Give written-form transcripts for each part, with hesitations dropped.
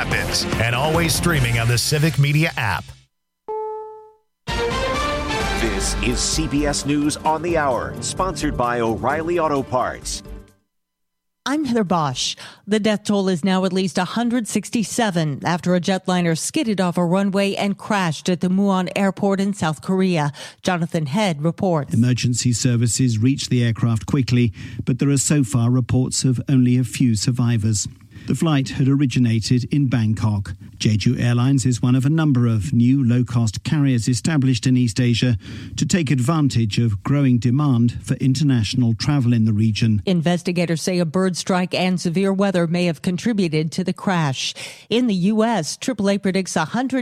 correspondents, and always streaming on the Civic Media app. This is CBS News on the Hour, sponsored by O'Reilly Auto Parts. I'm Heather Bosch. The death toll is now at least 167 after a jetliner skidded off a runway and crashed at the Muon Airport in South Korea. Jonathan Head reports. Emergency services reached the aircraft quickly, but there are so far reports of only a few survivors. The flight had originated in Bangkok. Jeju Airlines is one of a number of new low-cost carriers established in East Asia to take advantage of growing demand for international travel in the region. Investigators say a bird strike and severe weather may have contributed to the crash. In the U.S., AAA predicts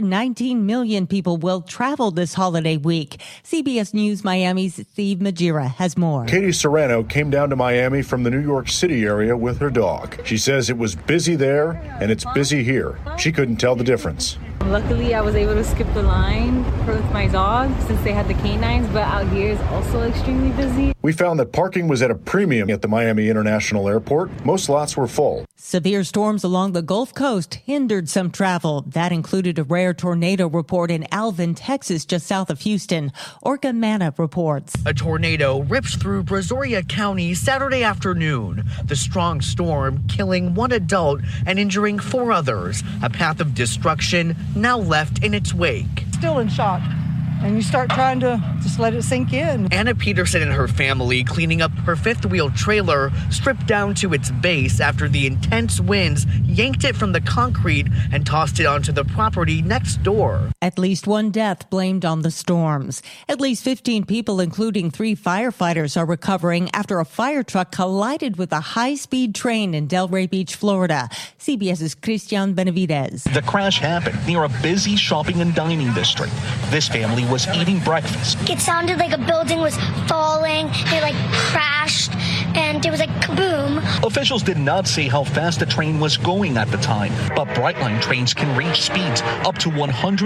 119 million people will travel this holiday week. CBS News Miami's Steve Majira has more. Katie Serrano came down to Miami from the New York City area with her dog. She says it was busy there and it's busy here. She couldn't tell the difference. Luckily, I was able to skip the line with my dog since they had the canines, but out here is also extremely busy. We found that parking was at a premium at the Miami International Airport. Most lots were full. Severe storms along the Gulf Coast hindered some travel. That included a rare tornado report in Alvin, Texas, just south of Houston. Orca Manna reports. A tornado ripped through Brazoria County Saturday afternoon. The strong storm killing one adult and injuring 4 others. A path of destruction now left in its wake. Still in shock. And you start trying to just let it sink in. Anna Peterson and her family cleaning up her fifth-wheel trailer, stripped down to its base after the intense winds yanked it from the concrete and tossed it onto the property next door. At least one death blamed on the storms. At least 15 people, including 3 firefighters, are recovering after a fire truck collided with a high-speed train in Delray Beach, Florida. CBS's Christian Benavidez. The crash happened near a busy shopping and dining district. This family was eating breakfast. It sounded like a building was falling. It crashed and it was kaboom. Officials did not say how fast the train was going at the time, but Brightline trains can reach speeds up to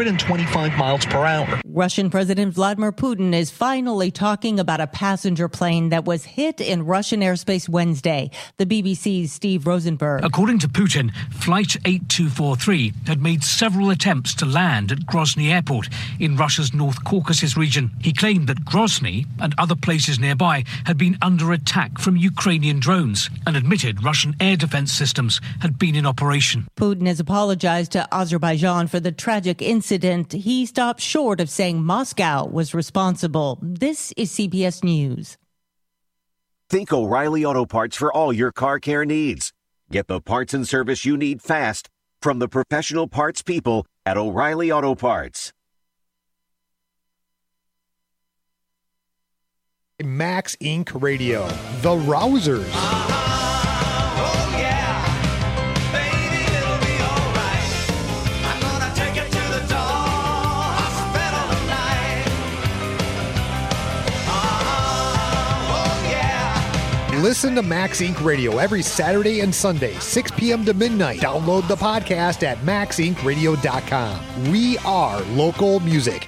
125 miles per hour. Russian President Vladimir Putin is finally talking about a passenger plane that was hit in Russian airspace Wednesday. The BBC's Steve Rosenberg. According to Putin, Flight 8243 had made several attempts to land at Grozny Airport in Russia's North Caucasus region. He claimed that Grozny and other places nearby had been under attack from Ukrainian drones and admitted Russian air defense systems had been in operation. Putin has apologized to Azerbaijan for the tragic incident. He stopped short of saying Moscow was responsible. This is CBS News. Think O'Reilly Auto Parts for all your car care needs. Get the parts and service you need fast from the professional parts people at O'Reilly Auto Parts. Max Inc. Radio, The Rousers. Listen to Max Inc. Radio every Saturday and Sunday, 6 p.m. to midnight. Download the podcast at maxincradio.com. We are local music.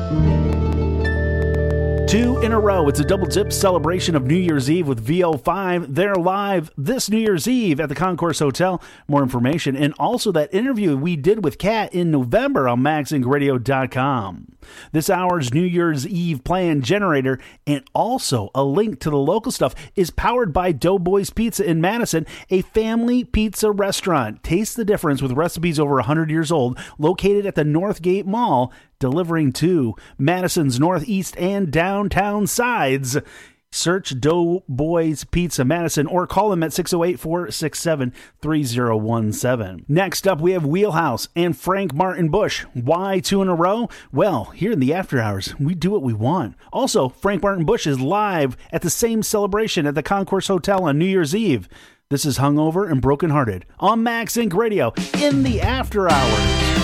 Two in a row. It's a double dip celebration of New Year's Eve with VO5. They're live this New Year's Eve at the Concourse Hotel. More information and also that interview we did with Kat in November on MaxIncRadio.com. This hour's New Year's Eve plan generator and also a link to the local stuff is powered by Doughboys Pizza in Madison, a family pizza restaurant. Taste the difference with recipes over 100 years old, located at the Northgate Mall, delivering to Madison's northeast and downtown sides. Search Doughboys Pizza Madison or call them at 608-467-3017. Next up, we have Wheelhouse and Frank Martin Bush. Why two in a row? Well, here in the after hours, we do what we want. Also, Frank Martin Bush is live at the same celebration at the Concourse Hotel on New Year's Eve. This is Hungover and Brokenhearted on Max Inc. Radio in the after hours.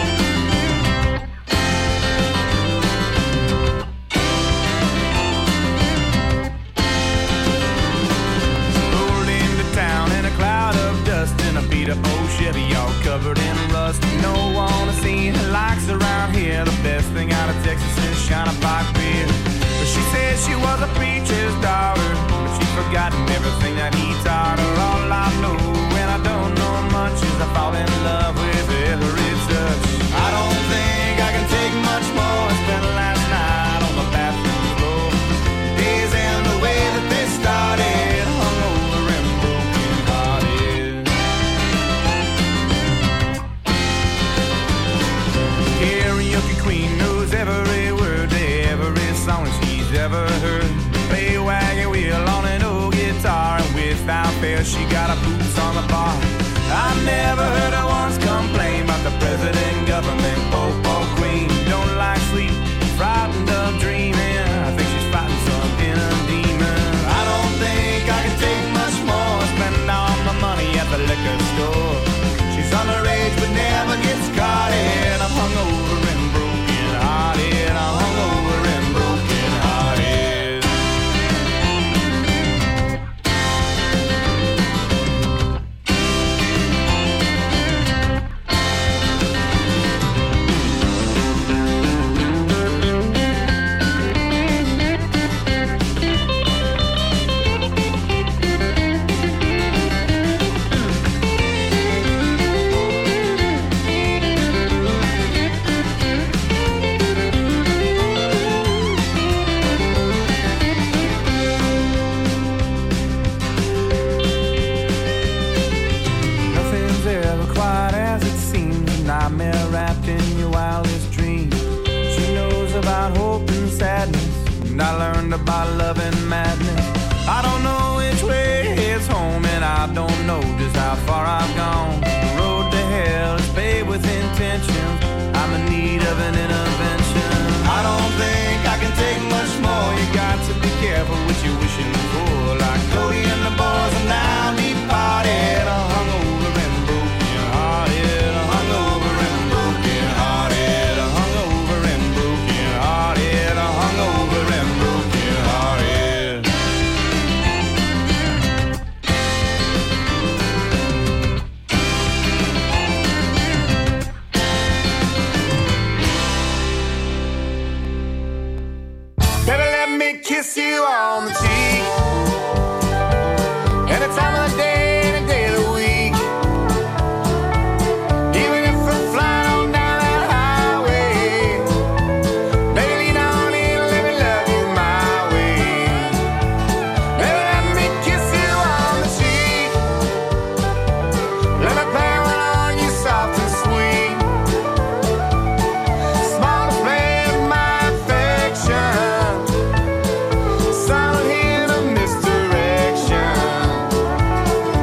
Old Chevy all covered in rust. No one to see her likes around here. The best thing out of Texas is Shiner Pike beer. But she said she was a preacher's daughter, but she'd forgotten everything that he taught her. All I know, and I don't know much, is I fall in love with every touch. I don't think I can take much more. I spent last night on the bathroom floor. Days end the way that they started, hungover and broken-hearted. Karaoke queen knows every word to every song she's ever heard. Play wagon wheel on an old guitar, and without fail she got her boots on the bar. I never heard her once complain about the president, government, pope or queen. Don't like sleep, frightened of dreaming. I think she's fighting some inner demon. I don't think I can take much more, spending all my money at the liquor store. She's underage but never gets caught in. I'm hungover and broken-hearted. I'm hungover and broken-hearted. Nightmare wrapped in your wildest dreams. She knows about hope and sadness, and I learned about love and madness. I don't know which way is home, and I don't know just how far I've gone. The road to hell is paved with intentions. I'm in need of an intervention. I don't think I can take much more. You got to be careful what you're wishing for. Like Cody and the boys are now deep parted. I'm hungover and broken-hearted. I'm hungover and broken-hearted. I'm hungover and broken-hearted. I'm hungover and broken-hearted. Baby, let me kiss you on the cheek. Any time of the day, any day of the week. Even if we're flying on down that highway. Baby, lean on in, let me love you my way. Baby, let me kiss you on the cheek. Let me play one on you soft and sweet. Small display of my affection. Silent hint of misdirection.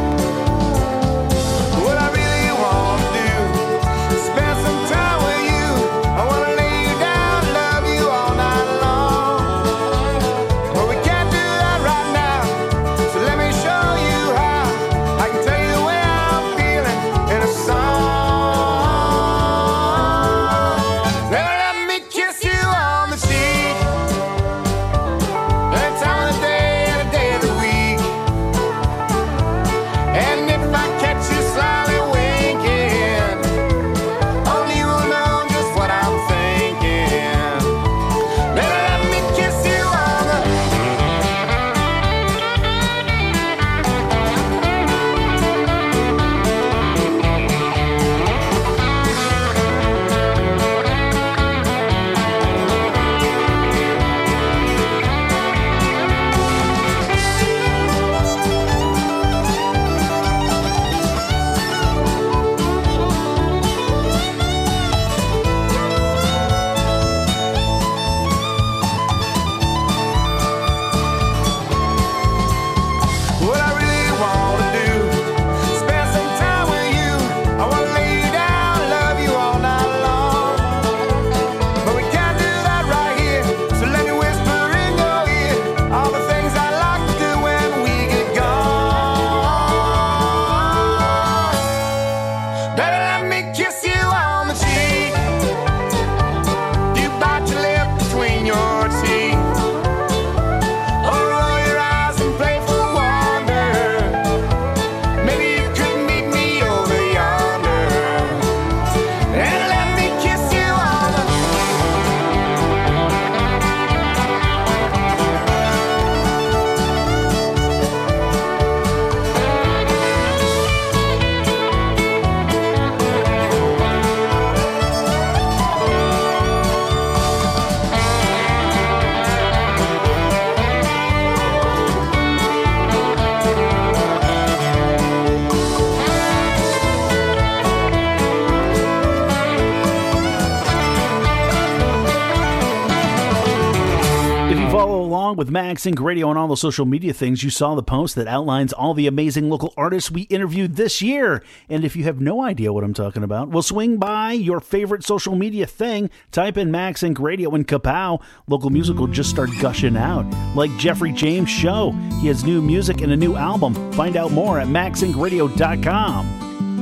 follow along with Max Inc. Radio on all the social media things, you saw the post that outlines all the amazing local artists we interviewed this year. And if you have no idea what I'm talking about, well, swing by your favorite social media thing, type in Max Inc. Radio, and kapow, local music will just start gushing out. Like Jeffrey James' show. He has new music and a new album. Find out more at maxincradio.com.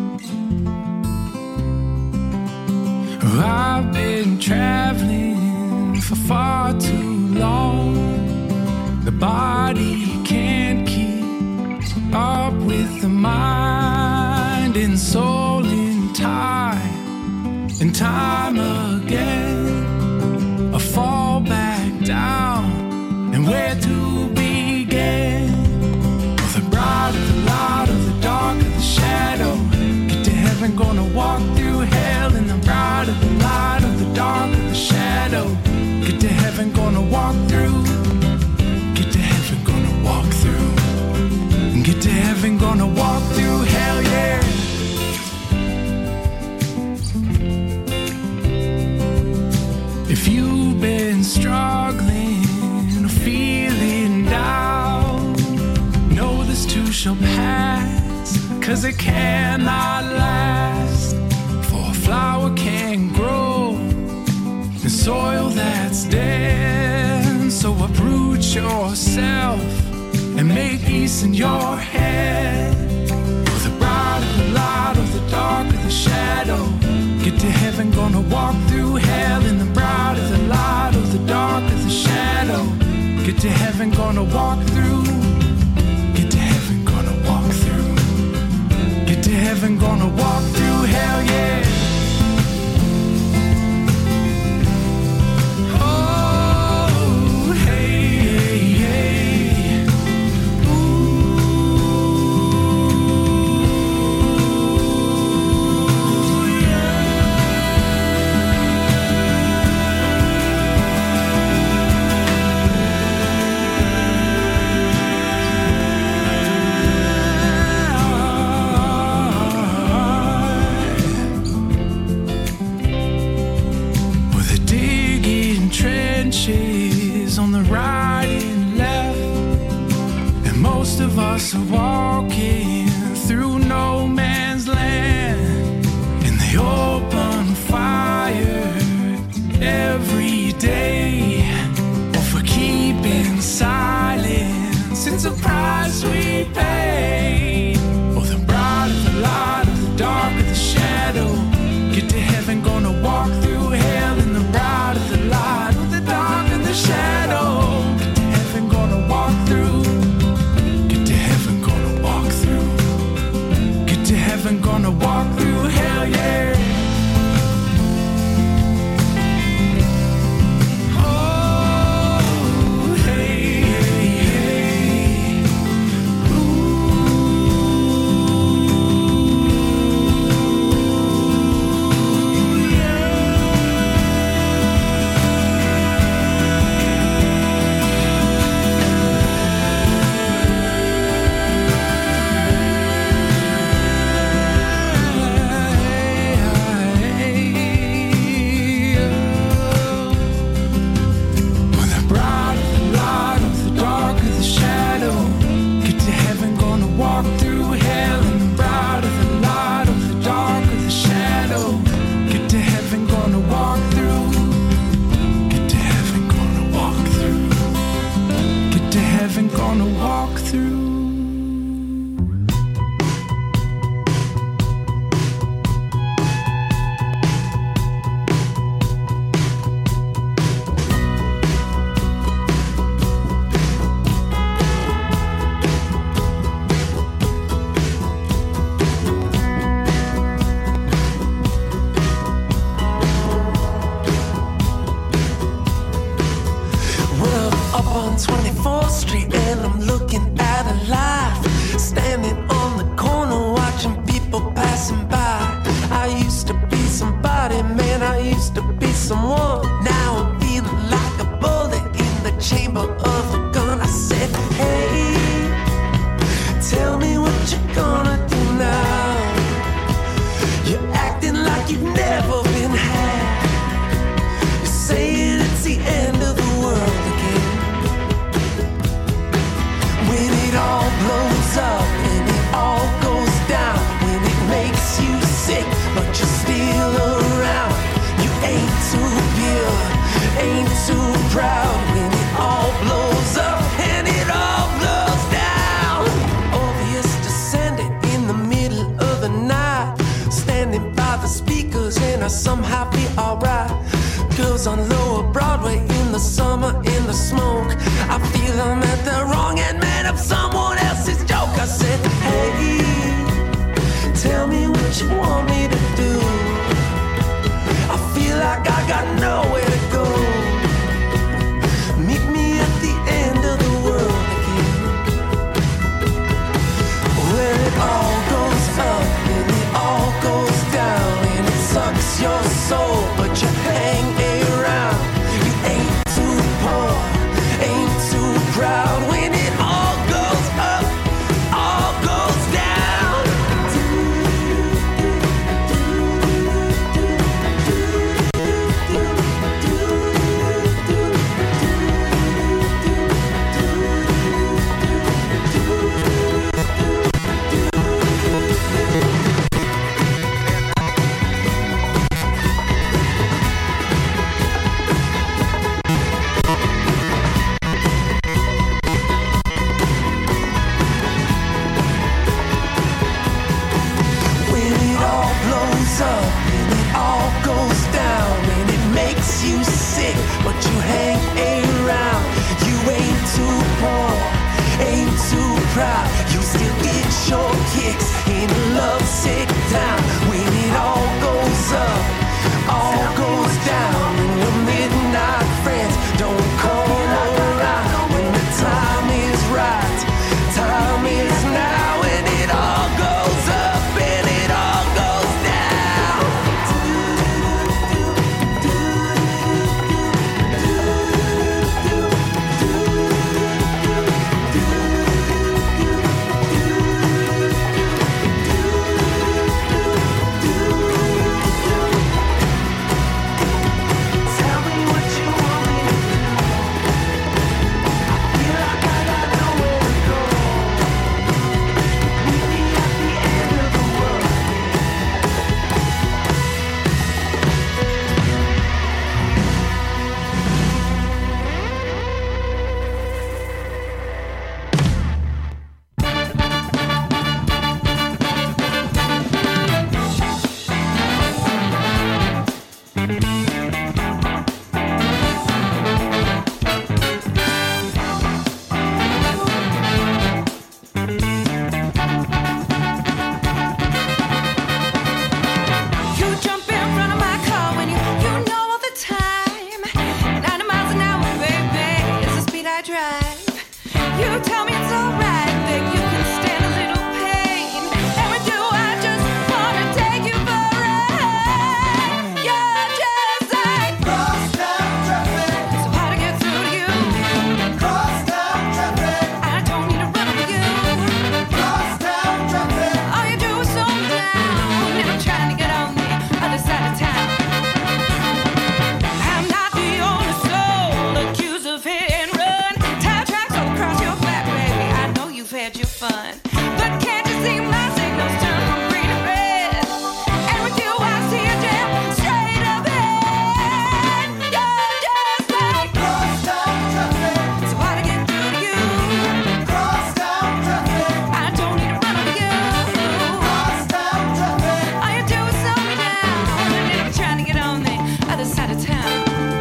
I've been traveling for far too long. The body can't keep up with the mind and soul in time and time again. I fall back down, and where to begin? Well, the bright of the light of the dark of the shadow. Get to heaven, gonna walk through hell in the bright of the light of the dark of the shadow. Get to heaven, gonna walk through. Get to heaven, gonna walk through. Get to heaven, gonna walk through hell, yeah. If you've been struggling or feeling down, know this too shall pass, 'cause it cannot last. For a flower can't grow in soil that's dead. So uproot yourself and make peace in your head. For the bright of the light of the dark of the shadow. Get to heaven, gonna walk through hell in the bright of the light of the dark of the shadow. Get to heaven, gonna walk through. Get to heaven, gonna walk through. Get to heaven, gonna walk through hell, yeah. Oh, hey, hey, hey. Ooh, trenches on the right and left, and most of us are walking through no man's land. And they open fire every day, or for keeping silence, it's a price we pay. Or the bright of the light of the dark of the shadow. Get to heaven, gonna walk through hell in the bright of the light of the dark of the shadow. Get to heaven, gonna walk through. Get to heaven, gonna walk through. Get to heaven, gonna walk through hell, yeah. Oh, hey, hey, hey. Gonna walk through. Well, up on 24th Street, and I'm looking at a life. Standing on the corner, watching people passing by. I used to be somebody, man, I used to be someone. Now I'm feeling like a bullet in the chamber of a gun. I said, hey, tell me what you're gonna do now. You're acting like you've never been had. You're saying it's the end of the world again. crowd. You still get your kicks in a lovesick town. When it all goes up, all goes down. When your midnight friends don't come around. When the time is right, time is now. And it all goes up and it all goes down. Tell me what you want me to do. I feel like I got nowhere to go. Meet me at the end of the world. You jump in front of my car when you know all the time. 90 miles an hour, baby, is the speed I drive. You tell me it's alright, that you can stand a little pain. And with you, I just wanna take you for a ride. You're just like crosstown traffic. So hard to get through to you. Crosstown traffic. I don't need to run over you. Crosstown traffic. All you do is slow me down, and I'm trying to get on the other side of town. I'm not the only soul accused of hit and run. Tire tracks all across your back, baby. I know you've had your fun, but can't you see my signals turn from green to red? And with you, I see a jam straight ahead. You're just like crosstown traffic. So hard to get through to you. Crosstown traffic. I don't need to run over you. Crosstown traffic. All you do is slow me down, and I'm trying to get on the other side of town.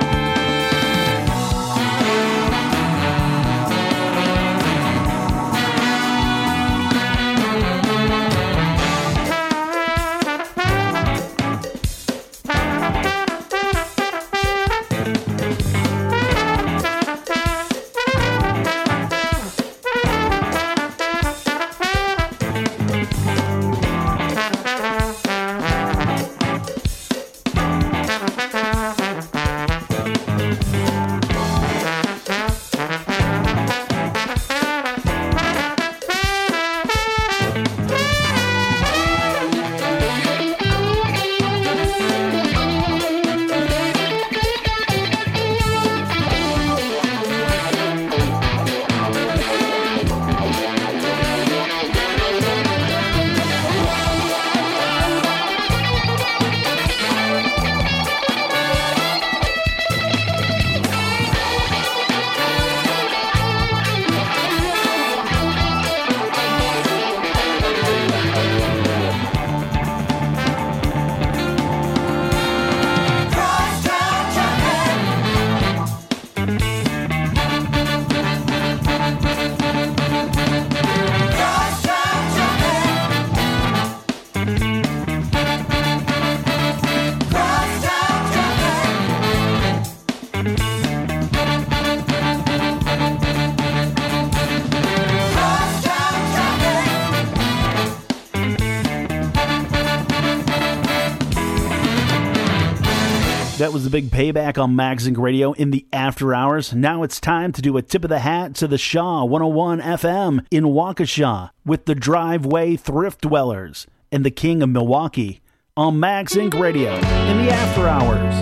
That was the big payback on Magazine Radio in the after hours. Now it's time to do a tip of the hat to the Shaw 101 FM in Waukesha with the Driveway Thrift Dwellers and the King of Milwaukee on Magazine Radio in the after hours.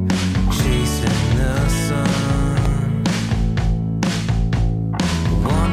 Chasing the sun.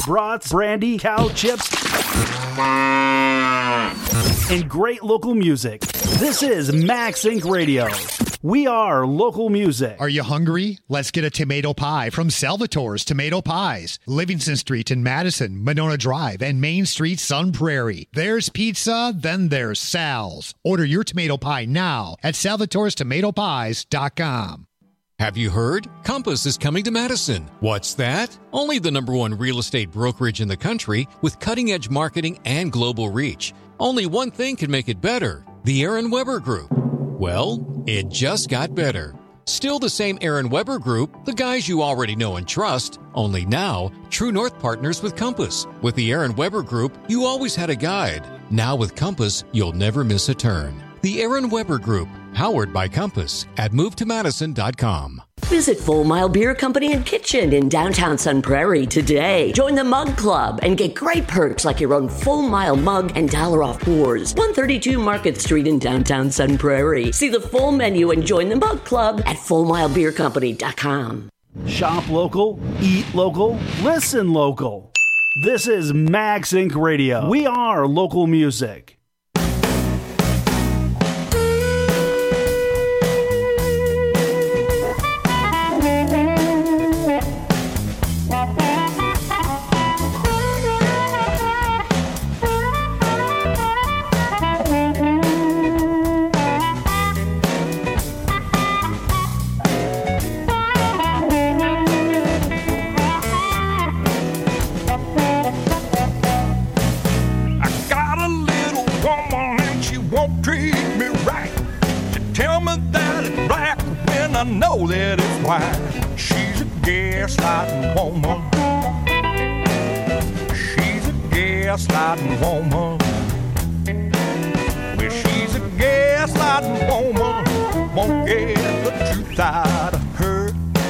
brats, brandy, cow chips, and great local music. This is Max Inc. Radio. We are local music. Are you hungry? Let's get a tomato pie from Salvatore's Tomato Pies. Livingston Street in Madison, Monona Drive, and Main Street, Sun Prairie. There's pizza, then there's Sal's. Order your tomato pie now at salvatorestomatopies.com. Have you heard? Compass is coming to Madison. What's that? Only the #1 real estate brokerage in the country with cutting-edge marketing and global reach. Only one thing can make it better. The Aaron Weber Group. Well, it just got better. Still the same Aaron Weber Group, the guys you already know and trust, only now, True North partners with Compass. With the Aaron Weber Group, you always had a guide. Now with Compass, you'll never miss a turn. The Aaron Weber Group, powered by Compass at movetomadison.com. Visit Full Mile Beer Company and Kitchen in downtown Sun Prairie today. Join the Mug Club and get great perks like your own Full Mile mug and $1 off pours. 132 Market Street in downtown Sun Prairie. See the full menu and join the Mug Club at fullmilebeercompany.com. Shop local, eat local, listen local. This is Max Inc. Radio. We are local music. I know that it's why she's a gaslighting woman. She's a gaslighting woman. Well, she's a gaslighting woman. Won't get the truth out of her.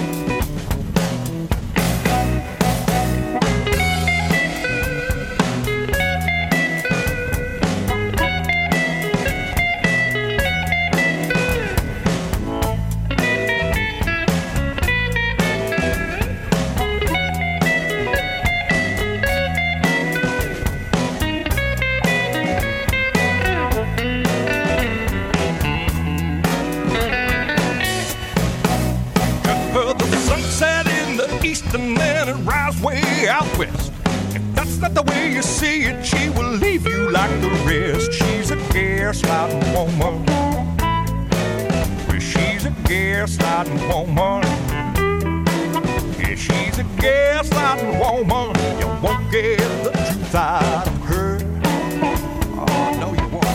And then it rises way out west. If that's not the way you see it, she will leave you like the rest. She's a gaslighting woman. Well, she's a gaslighting woman. Yeah, she's a gaslighting woman. You won't get the truth out of her. Oh, no, you won't.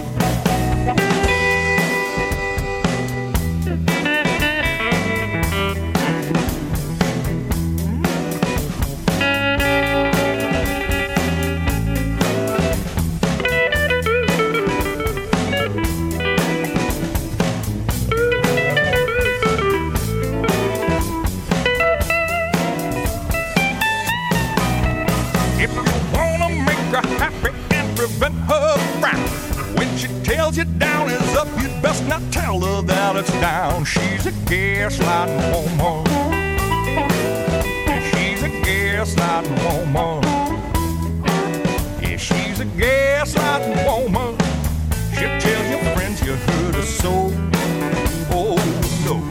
Prevent her frown. When she tells you down is up, you'd best not tell her that it's down. She's a gaslighting woman. She's a gaslighting woman. Yeah, she's a gaslighting woman. She'll tell your friends you hurt her so. Oh, no.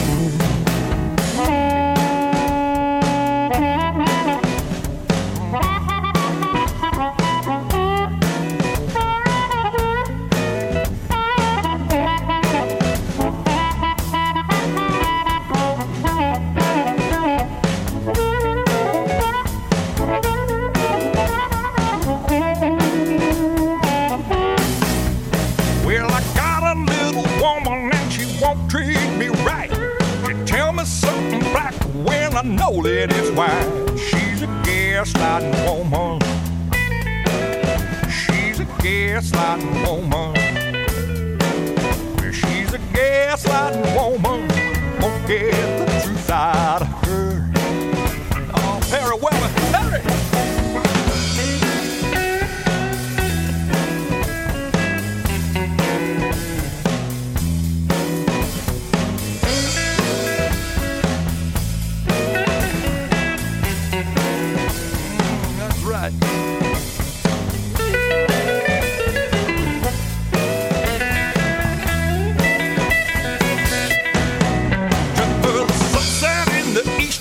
I know that it's why she's a gaslighting woman. She's a gaslighting woman. Well, she's a gaslighting woman. Won't get the truth out of her. Oh, Perry Weber, Perry!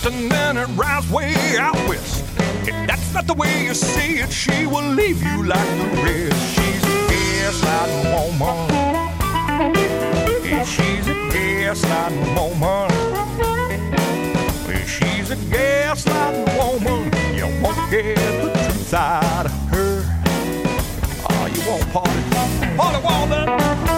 and then it rides way out west. If that's not the way you see it, she will leave you like the rest. She's a gaslighting woman. Yeah, she's a gaslighting woman. Yeah, she's a gaslighting woman. You won't get the truth out of her. Oh, you won't party. Party woman.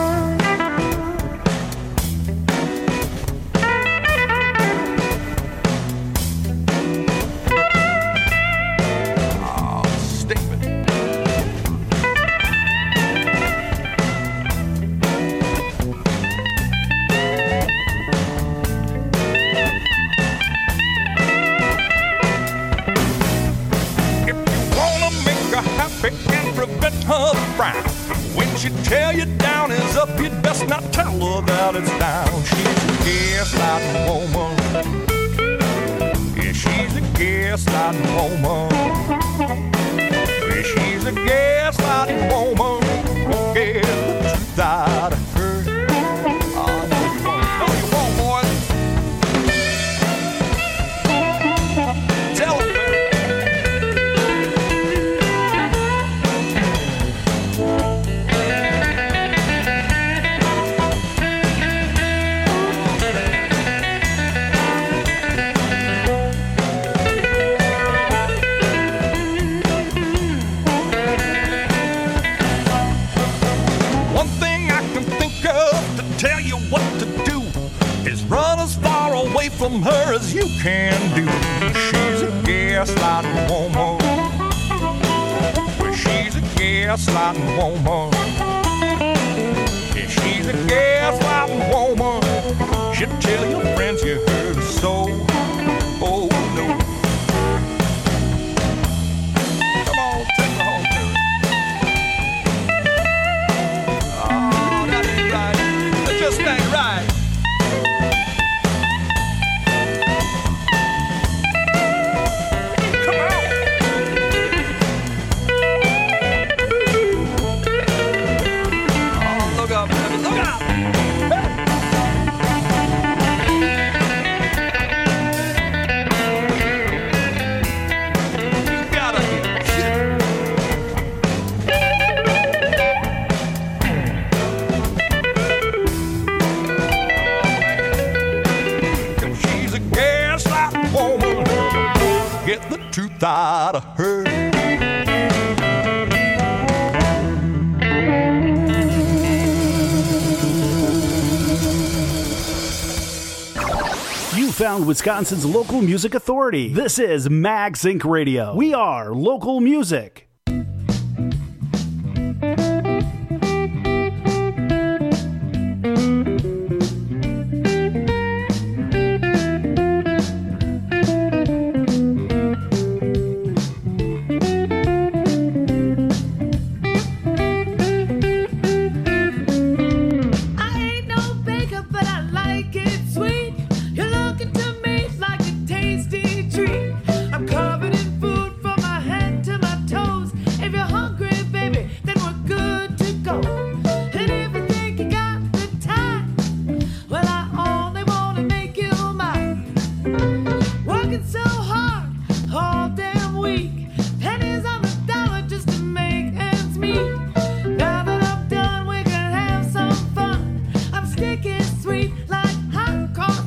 And prevent her frown. When she tell you down is up, you'd best not tell her that it's down. She's a gaslighting woman. Yeah, she's a gaslighting woman. Yeah, she's a gaslighting woman. Won't get the truth out of her. Oh, no, you won't. No, you won't, boy. Tell her. From her as you can do. She's a gaslighting woman. Well, she's a gaslighting woman. Yeah, she's a gaslighting woman. She'll tell your friends you heard her so. Oh no. Come on, take her home, Terry. Oh, that ain't right. That just ain't right. Get the truth out of her. You found Wisconsin's local music authority. This is Mag Sync Radio. We are local music. Covered in food from my head to my toes. If you're hungry, baby, then we're good to go. And if you think you got the time, well, I only want to make you mine. Working so hard all damn week, pennies on the dollar just to make ends meet. Now that I'm done, we can have some fun. I'm sticky sweet like hot coffee.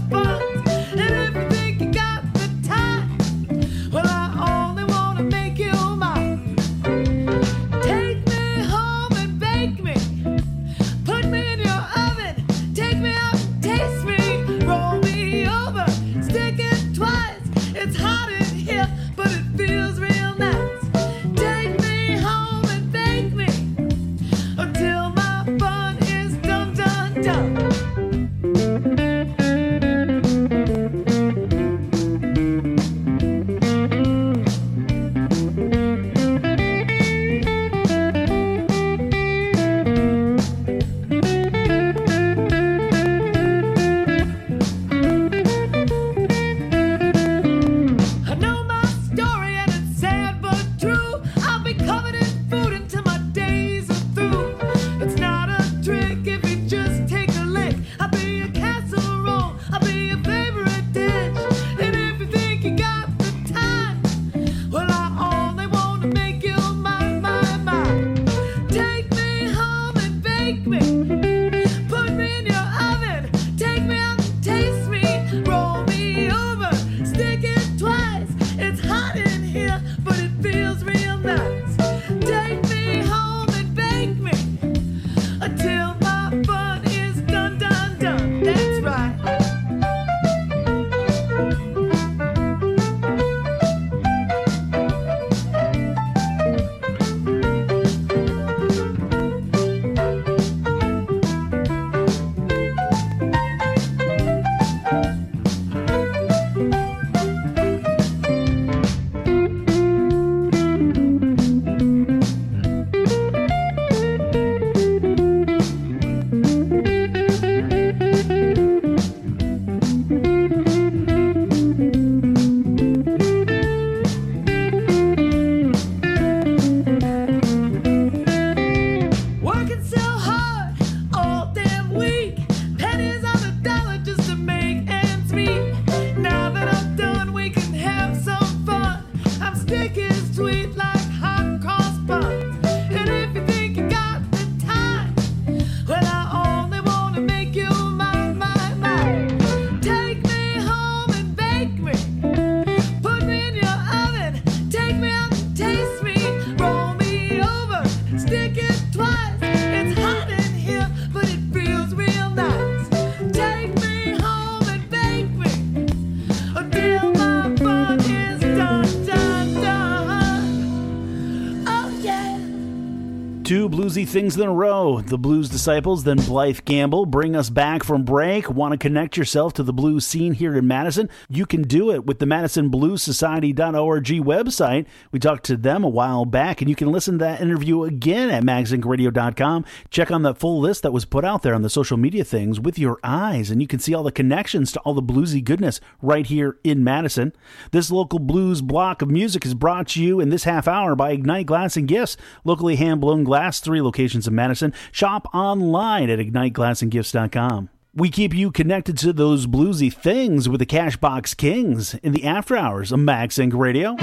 Two bluesy things in a row. The Blues Disciples, then Blythe Gamble, bring us back from break. Want to connect yourself to the blues scene here in Madison? You can do it with the MadisonBluesSociety.org website. We talked to them a while back, and you can listen to that interview again at magzinkradio.com. Check on the full list that was put out there on the social media things with your eyes, and you can see all the connections to all the bluesy goodness right here in Madison. This local blues block of music is brought to you in this half hour by Ignite Glass and Gifts, locally hand-blown glass, 3 locations in Madison. Shop online at IgniteGlassandGifts.com. We keep you connected to those bluesy things with the Cashbox Kings in the after hours of MagZinc Radio.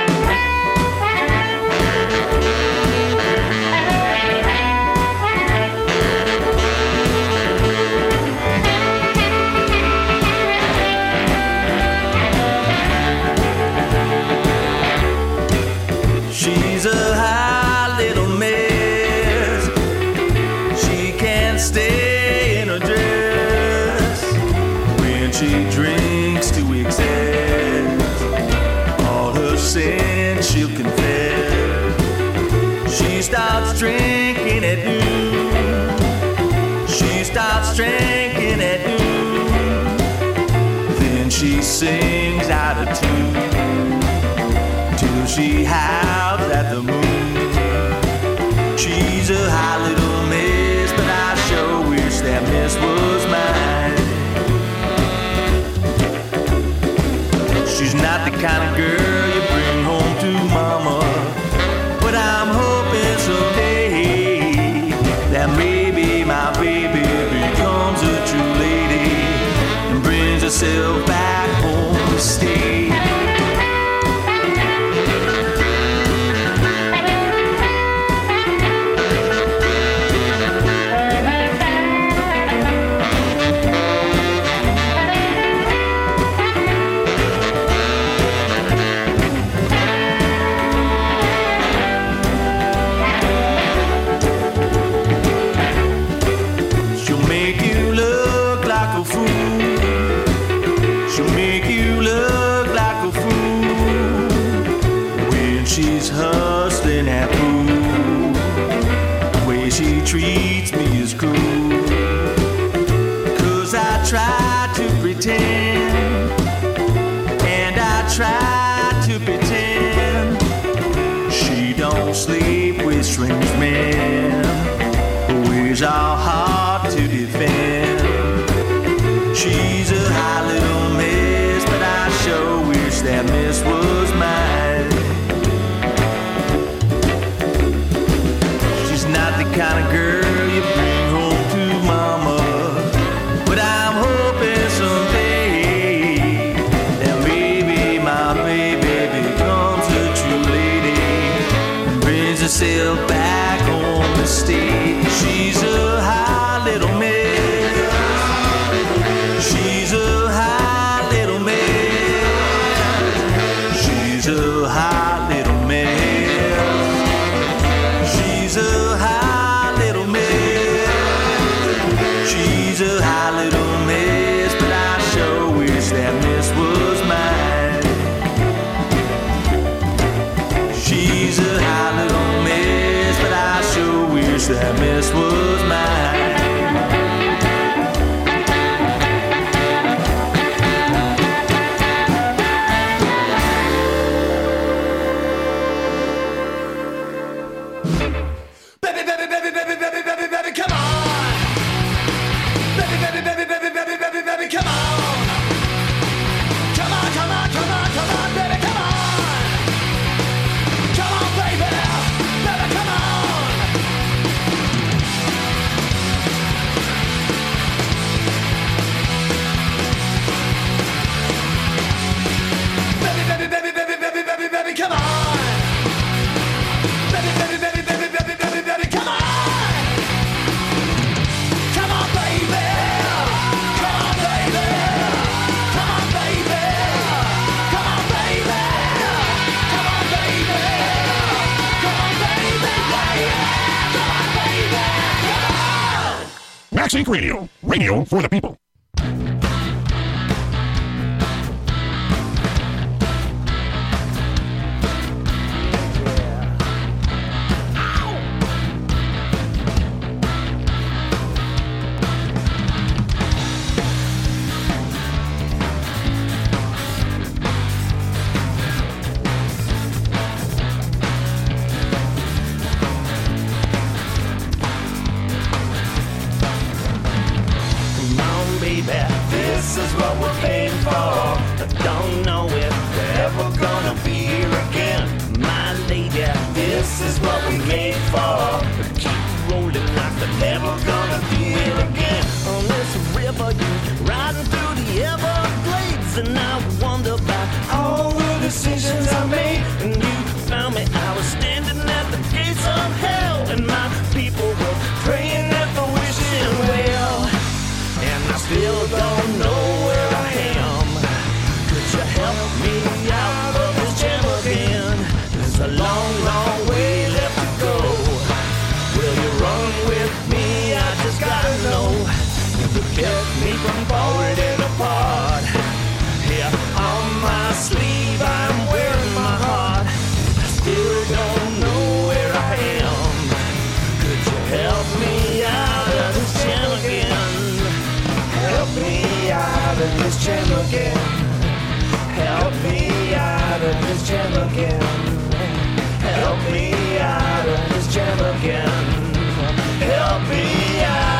She's a high little mess. She can't stay in her dress. When she drinks to excess, all her sins she'll confess. She starts drinking at noon. She starts drinking at noon. Then she sings out of tune till she howls at the moon. She's a high little miss, but I sure wish that miss was mine. She's not the kind of girl you bring home to mama, but I'm hoping someday that maybe my baby becomes a true lady and brings herself back home to stay. Treats me as cruel, 'cause I try to pretend, and I try to pretend she don't sleep with strange men, always are hard to defend. She's a high little miss, but I sure wish that miss was mine. Not the kind of girl you bring home to mama, but I'm hoping someday that maybe my baby becomes a true lady and brings herself back home to stay. She's a high little miss. She's a high little miss. She's a high little miss. She's a high little miss. She's a high little miss, but I sure wish that miss was mine. She's a high little miss, but I sure wish that miss was mine. MagZinc Radio, radio for the people. This is what we're paying for. I don't know if we're ever gonna be here again. My lady, this is what we made for. Keep rolling like we're never gonna do it again. On this river, you riding through the Everglades, and I wonder about all the decisions I made. And you found me, I was standing at the gates of hell, and my people were praying at the wishing well. And I still don't know where I am. Could you help me out of this jam again? There's a long, long way left to go. Will you run with me? I just gotta know. You kept me from falling apart. Here on my sleeve I'm wearing my heart. I still don't know where I am. Could you help me out of this jam again? Help me out of this jam again. Help me out of this jam again. Help me out of this jam again. Help me out.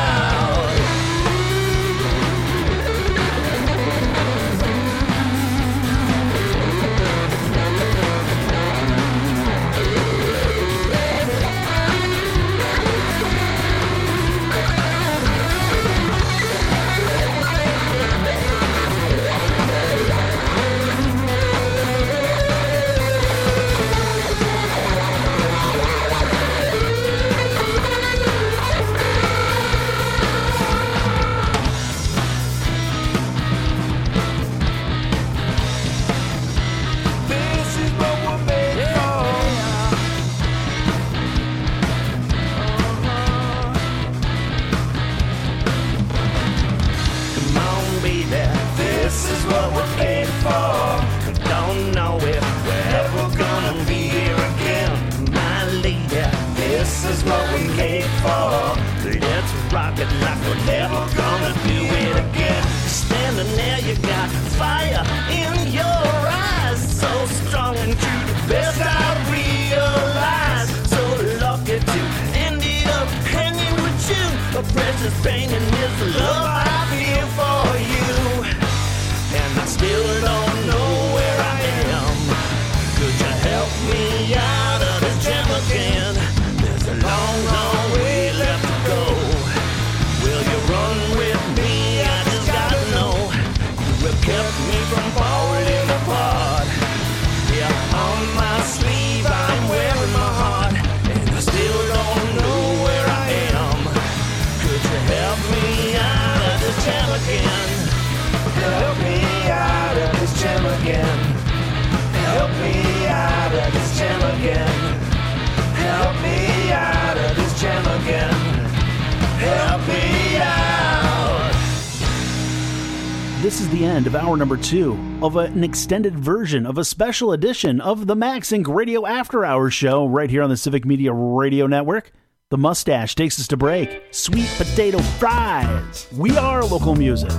This is the end of hour number 2 of an extended version of a special edition of the Max Inc. Radio After Hours show right here on the Civic Media Radio Network. The mustache takes us to break. Sweet potato fries. We are local music.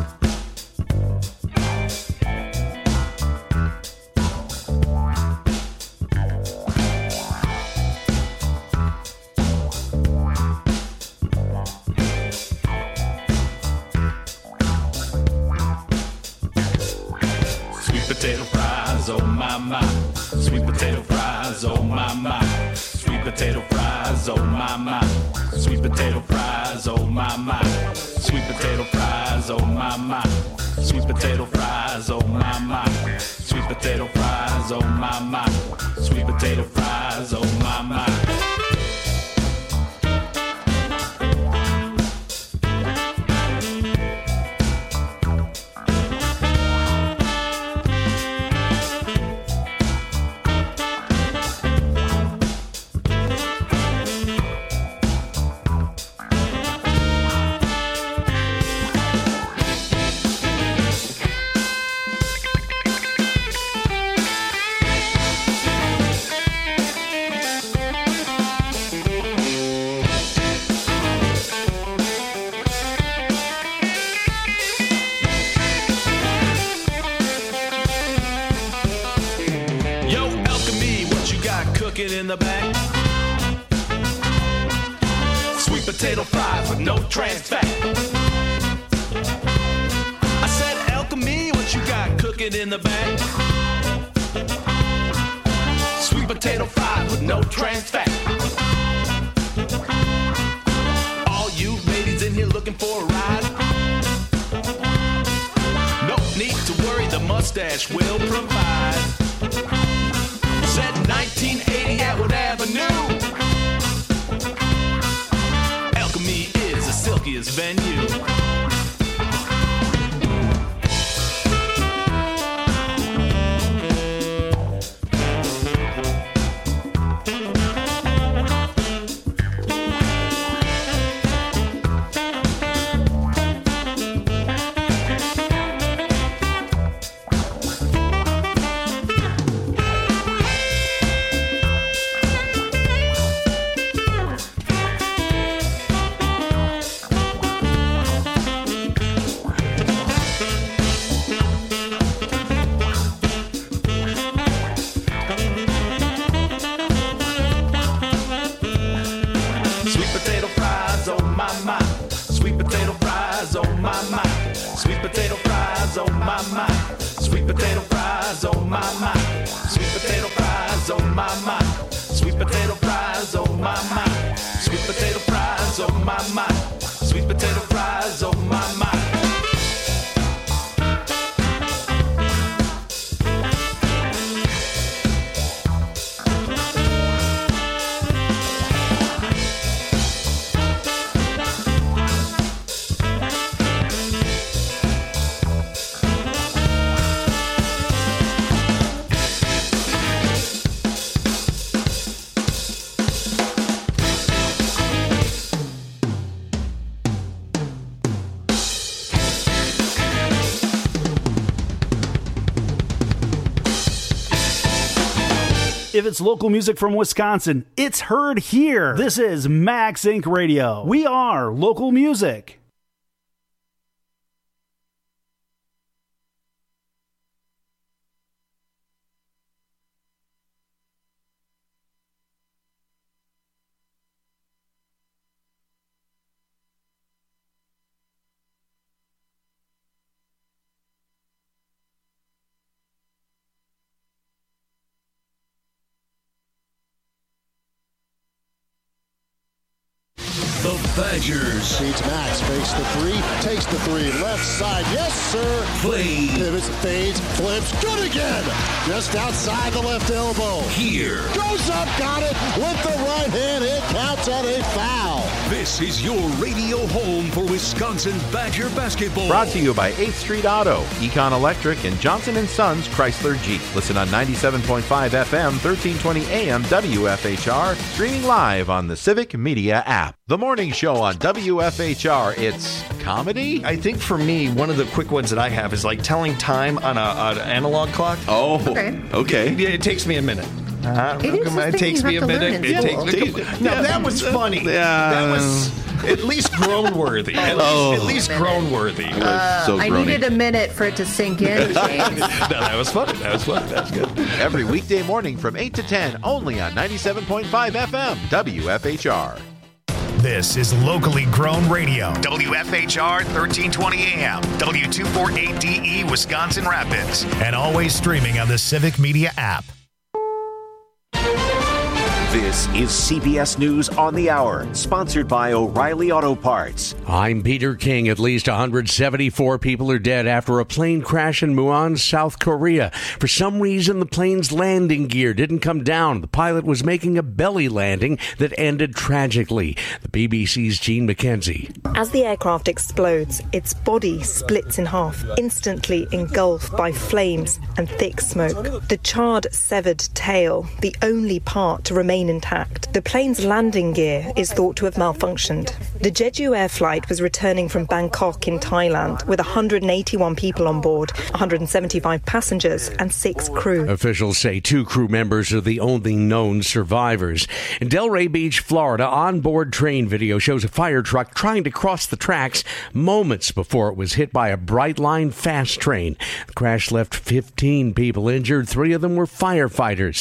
Potato fries, oh my my. Sweet potato fries, oh my my. Sweet potato fries, oh my my. Sweet potato fries, oh my my. Sweet potato fries, oh my my. Sweet potato fries, oh my my. Sweet potato fries, oh my my. Sweet potato fries, oh my my. In the back, sweet potato fries with no trans fat. I said, cooking in the back. Sweet potato fries with no trans fat. All you ladies in here looking for a ride? No need to worry, the mustache will provide. Said 1980 Atwood Avenue. Alchemy is the silkiest venue. If it's local music from Wisconsin, it's heard here. This is Max Inc. Radio. We are local music. Badgers. Feeds Max, fakes the three, takes the three, left side, yes sir. Play. Pivots, fades, flips, good again. Just outside the left elbow. Here. Goes up, got it with the right hand. It counts on a foul. This is your radio home for Wisconsin Badger basketball. Brought to you by 8th Street Auto, Econ Electric, and Johnson & Sons Chrysler Jeep. Listen on 97.5 FM, 1320 AM, WFHR, streaming live on the Civic Media app. The morning show on WFHR, it's comedy? I think for me, one of the quick ones that I have is like telling time on an analog clock. Oh, okay. Yeah, it takes me a minute. It takes me a minute. It takes me. Now that was funny. Yeah. That was at least groan-worthy. At least groan-worthy. I needed a minute for it to sink in, James. No, that was funny. That was good. Every weekday morning from 8 to 10, only on 97.5 FM, WFHR. This is locally grown radio. WFHR 1320 AM, W248DE, Wisconsin Rapids, and always streaming on the Civic Media app. This is CBS News on the Hour, sponsored by O'Reilly Auto Parts. I'm Peter King. At least 174 people are dead after a plane crash in Muon, South Korea. For some reason, the plane's landing gear didn't come down. The pilot was making a belly landing that ended tragically. The BBC's Gene McKenzie. As the aircraft explodes, its body splits in half, instantly engulfed by flames and thick smoke. The charred, severed tail, the only part to remain intact. The plane's landing gear is thought to have malfunctioned. The Jeju Air flight was returning from Bangkok in Thailand with 181 people on board, 175 passengers and 6 crew. Officials say 2 crew members are the only known survivors. In Delray Beach, Florida, onboard train video shows a fire truck trying to cross the tracks moments before it was hit by a Brightline fast train. The crash left 15 people injured. 3 of them were firefighters.